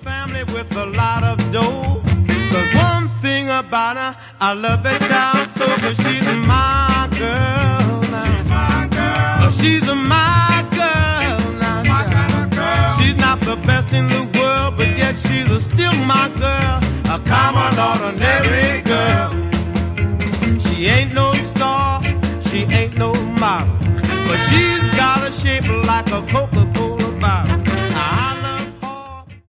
family with a lot of dough. But one thing about her, I love that child so, 'cause she's my girl now. She's my girl. She's my girl now. My kind of girl. She's not the best in the world, but yet she's still my girl. A common, ordinary girl. She ain't no star, she ain't no model, but she's got a shape like a coat.